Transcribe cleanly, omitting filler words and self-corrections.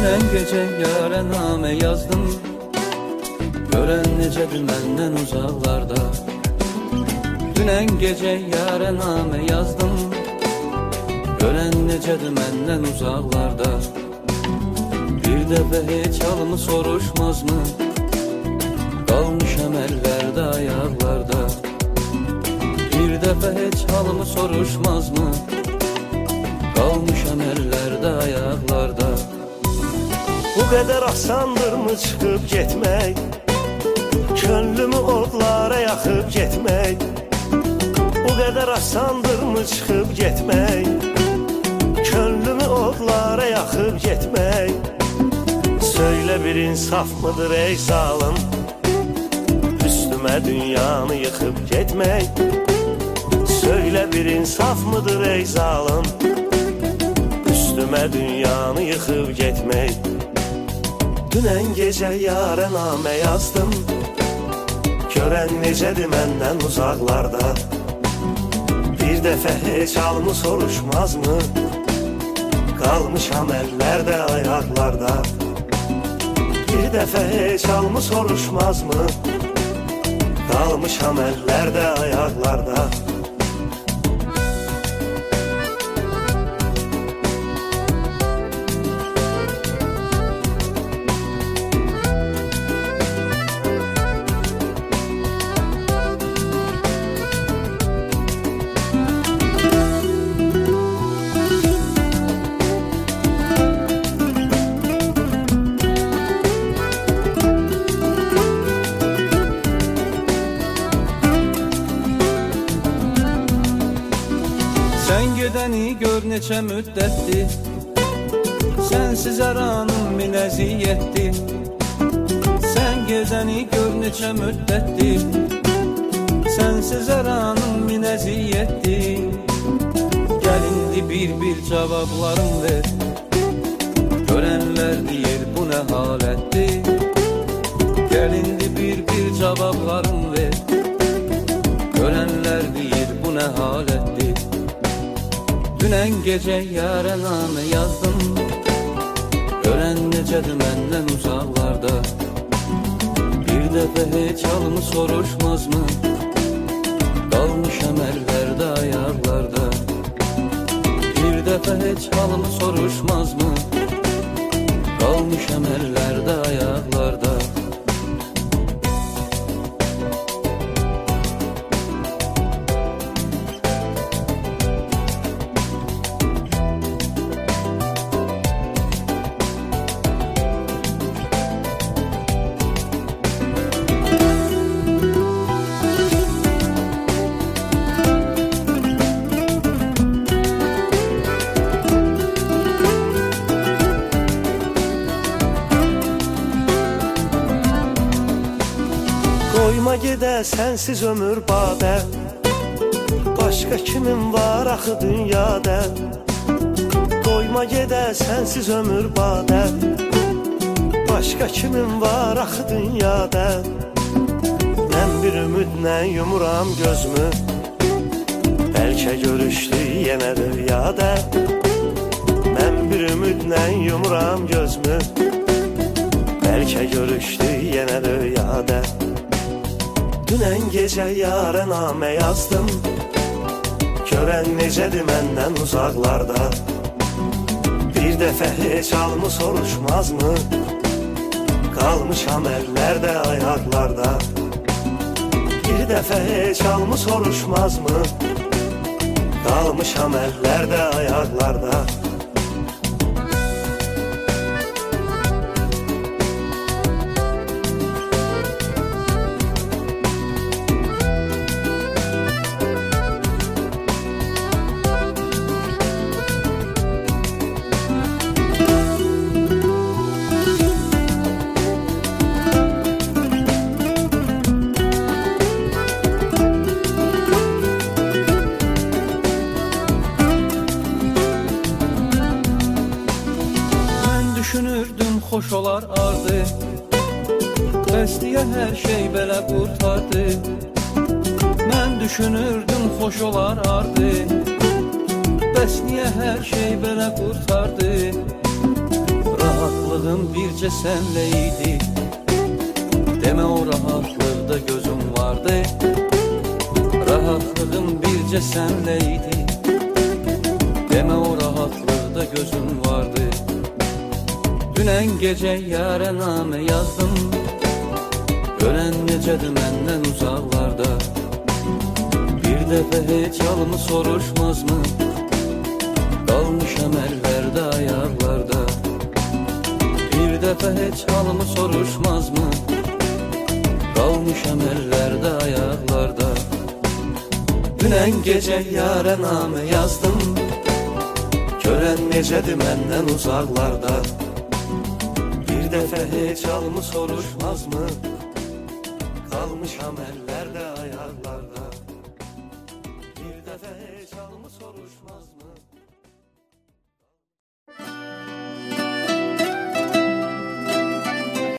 Dünən gecə yarə namə yazdım, görən necədir məndən uzaqlarda. Dünən gecə yarə namə yazdım, görən necədir məndən uzaqlarda. Bir dəfə heç halımı soruşmazmı, qalmışam əllərdə ayaqlarda. Bir dəfə heç halımı soruşmazmı, qalmışam əllərdə ayaqlarda. Bu qədər asandırmı çıxıb getmək, könlümü odlara yaxıb getmək. Bu qədər asandırmı çıxıb getmək, könlümü odlara yaxıb getmək. Söylə bir insaf mıdır ey zalım, üstümə dünyanı yıxıb getmək. Söylə bir insaf mıdır ey zalım, üstümə dünyanı yıxıb getmək. Dünən gecə yarə namə yazdım, görən necədir məndən uzaqlarda. Bir dəfə heç halımı soruşmazmı, qalmışam əllərdə ayaqlarda. Bir dəfə heç halımı soruşmazmı, qalmışam əllərdə ayaqlarda. Sən gedəni gör neçə müddətdir, sənsiz aranım min əziyyətdir. Sən gedəni gör neçə müddətdir, sənsiz aranım min əziyyətdir. Gəl indi bir cavablarım ver, görənlər deyir bu nə halətdir. Gəl indi bir cavablarım ver, görənlər deyir bu nə halətdir. Dünən gecə yarə namə yazdım, görən necədir məndən uzaqlarda. Bir dəfə heç halımı soruşmazmı, qalmışam əllərdə ayaqlarda. Bir dəfə heç halımı soruşmazmı, qalmışam əllərdə ayaqlarda. Qoyma gedə sənsiz ömür badə, başqa kimin var axı dünyada. Qoyma gedə sənsiz ömür badə, başqa kimin var axı dünyada. Mən bir ümidlə yumuram gözümü, bəlkə görüşdük yenə rüyada. Mən bir ümidlə yumuram gözümü, bəlkə görüşdük yenə rüyada. Dünən gecə yarə namə yazdım, görən necədir məndən uzaqlarda. Bir dəfə heç halımı soruşmazmı, qalmışam əllərdə ayaqlarda. Bir dəfə heç halımı soruşmazmı, qalmışam əllərdə ayaqlarda. Düşünürdüm xoş olar ardı, bəsliyə hər şey belə qurtardı. Mən düşünürdüm xoş olar ardı, bəs niyə hər şey belə qurtardı? Rahatlıq Rahatlığım birce senleydi. Deme o rahatlıkta gözüm vardı. Rahatlığım birce senleydi. Deme o rahatlıkta gözüm vardı. Dünen gece yâre name yazdım. Gören necədir məndən uzaqlarda. Bir dəfə heç halımı soruşmaz mı? Qalmışam əllərdə, ayaqlarda. Bir dəfə heç halımı soruşmaz mı? Qalmışam əllərdə, ayaqlarda. Dünən gecə yâre name yazdım. Görən necədir məndən uzaqlarda. Bir dəfə heç halımı soruşmaz mı? Kalmışam ellerde ayaklar.